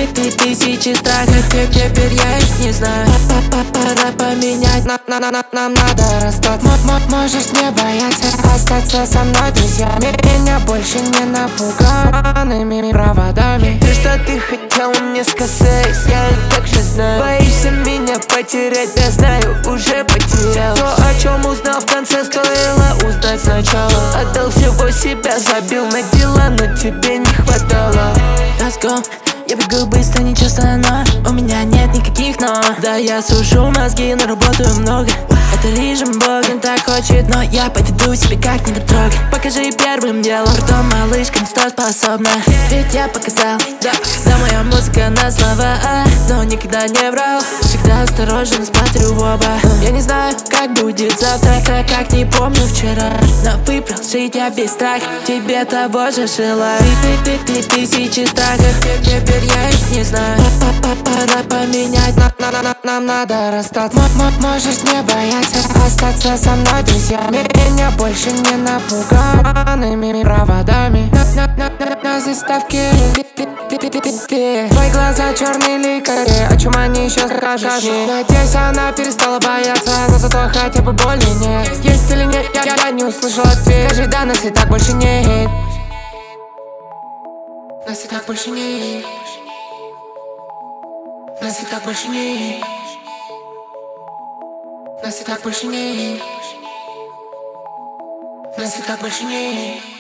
Тысячи страхов, теперь я их не знаю. Пора поменять, нам надо расстаться. Можешь не бояться остаться со мной, друзья. Меня больше не напуганными проводами. Ты что ты хотел мне сказать, я и так же знаю. Боишься меня потерять, я знаю, уже потерял. То, о чем узнал в конце, стоило узнать сначала. Отдал всего себя, забил на дела, но тебе не хватало. Let's go. Я бегу быстро, не чувствую, но у меня нет никаких но. Да, я сушу мозги, но работаю много. Это режим Богом так хочет, но я поведу себя как-нибудь трогай. Покажи первым делом, потом малышка, на что способна. Ведь я показал, да моя музыка на слова, но никогда не врал. Всегда осторожно смотрю в оба. Я не знаю, как будет завтра, как не помню вчера. Но выбрал жить я без страха, тебе того же желаю. Тысячи страхов, теперь я их не знаю. Пора поменять, нам надо расстаться. Можешь не бояться остаться со мной, друзья. Меня больше не напуганными проводами. На заставке твои глаза черные ликари, о чем они еще скажешь? Надеюсь, она перестала бояться, но зато хотя бы боли нет. Есть или нет, я не услышал ответ. Скажи, да, нас и так больше нет. Нас и так больше нет. Нас и так больше нет. Нас и так больше нет. Нас и так больше нет.